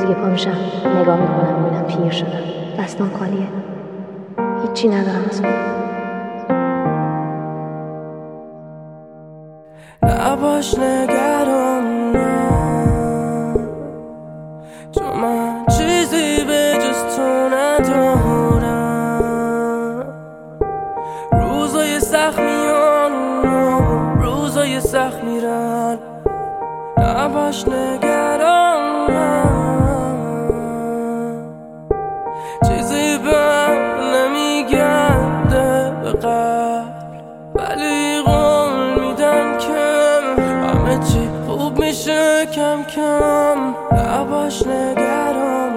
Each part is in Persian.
دیگه پا میشم نگاه میکنم میبینم پیر شدم، دستان خالیه، هیچی ندارم از خودم. نباش نگران چون من چیزی به جز تو ندارم. روزای سخت میان روزای سخت میرن، نباش نگران چیزی به نمیگرده به قلب، ولی قول میدم که همه چی خوب میشه کم کم. نباش نگران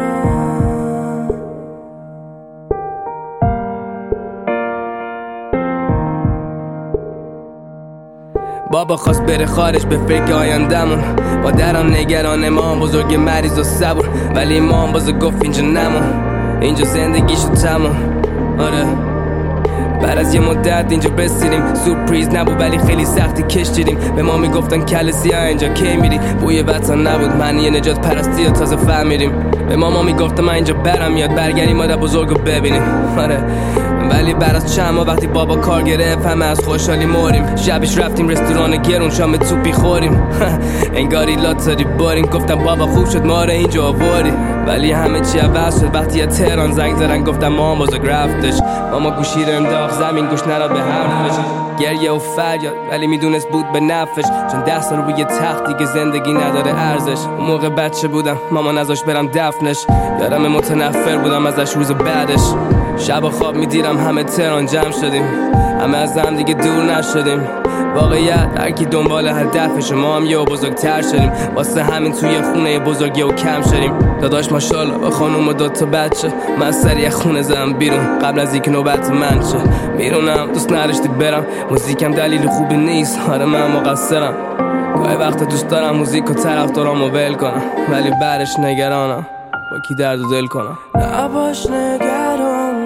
بابا خواست بره خارج به فکر آیندمون، با درم نگران ما بزرگ مریض و صبور، ولی ما باز گفت اینجا نمون، اینجا زندگیشو تموم. آره بعد از یه مدت اینجا بسیریم، سورپریز نبود ولی خیلی سختی کشیدیم. به ما میگفتن کل سیاه اینجا کی میری، بوی وطن نبود معنی نجات پرستی و تازه فهمیدیم. به ما میگفتن من اینجا برم یاد برگردیم مادر بزرگو ببینیم. آره ولی بعد از چند ماه وقتی بابا کار گرفت همه از خوشحالی مریم. شبش رفتیم رستوران گرون شام توپی خوریم. انگاری لاتاری باریم، گفتم بابا خوب شد ما رو اینجا آوردی، ولی همه چی عوض شد وقتی یه تهران زنگ زدن گفتم مام بزرگ رفتش. ماما گوشی رو انداخت زمین گوش نداد به حرفش، گریه و فریاد ولی میدونست بود به نفعش، چون 10 سال روی تختی که زندگی نداره ارزش. اون موقع بچه بودم ماما نذاشت برم دفنش، یادم متنفر بودم ازش روز بعدش. شب خواب میدیرم همه تهران جمع شدیم، همه از هم دیگه دور نشدیم. واقعیت هرکی دنبال هدفش، ما هم یه بزرگتر شدیم، واسه همین توی خونه بزرگی و کم شدیم. داداش ماشاءالله با خانوم و 2 تا بچه، من سریع خونه زدم بیرون قبل از اینکه نوبت من شه. میرونم دوست نداشتی برم، موزیکم دلیل خوبی نیست، آره من مقصرم. گاهی وقت دوست دارم موزیک و طرفدارامو ول کنم، ولی بعدش نگرانم با کی درد و دل کنم. نباش نگران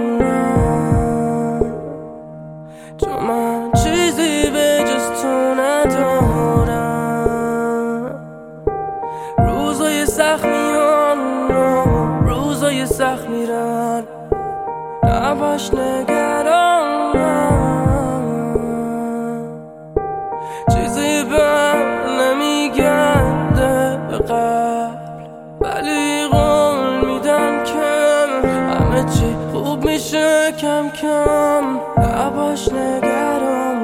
چون من چیزی به جز تو ندارم. روزای سخت میان روزای سخت میرن، نباش نگران چیزی به نمیگرده به قلب، ولی قول میدم که همه چی خوب میشه کم کم. نباش نگران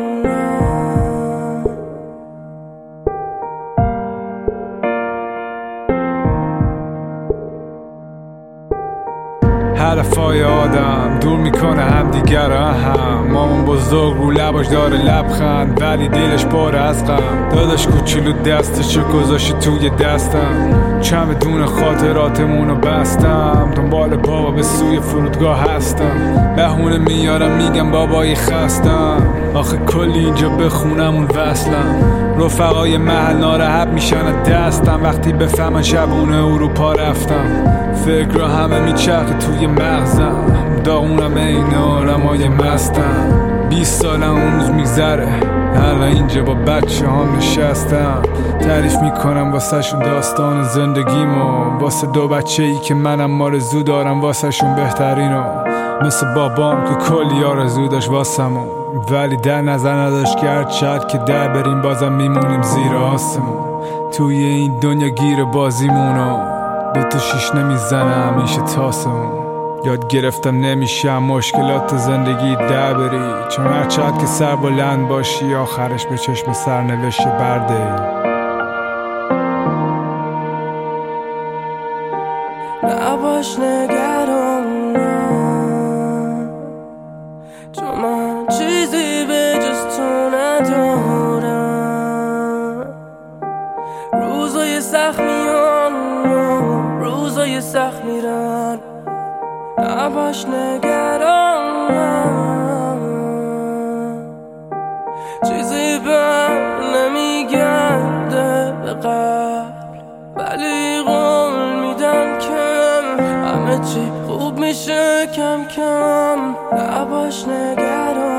حرفای آدم دور میکنه هم دیگر هم. مامان بزرگ رو لباش داره لبخند ولی دلش پاره از غم. داداش کوچولو دستشو گذاشتی توی دستم، چمدون خاطراتمونو بستم. دنبال بابا به سوی فرودگاه هستم، بهونه میارم میگم بابایی خستم. آخه کلی اینجا بخونم اون وصلم، رفقای محل ناراحت میشن دستم وقتی بفهمن شبونه اروپا رفتم. فکر همه میچرخه توی مغزم، داغونم این آرمای مستم. 20 سالم اون روز میگذره، الان اینجا با بچه هم نشستم. تعریف میکنم واسه شون داستان زندگیمو، واسه 2 بچه ای که منم آرزو دارم واسه شون بهترینو. مثل بابام که کلی آرزو داشت واسمون، ولی در نظر نداشت که هرچقدر که در بریم بازم میمونیم زیر آسمون. توی این دنیا گیر بازیمونو 2 تا 6 نمیزنه همیشه تاسمون. یاد گرفتم نمیشم مشکلات زندگی در بری، چون هرچقدر که سر بلند باشی آخرش به چشم سرنوشت برده. نباش نگران چون من چیزی به جز تو ندارم. روزای سخت میان روزای سخت میرن، نباش نگران چیزی به نمیگرده به قلب، ولی قول میدم که همه چی خوب میشه کم کم. نباش نگران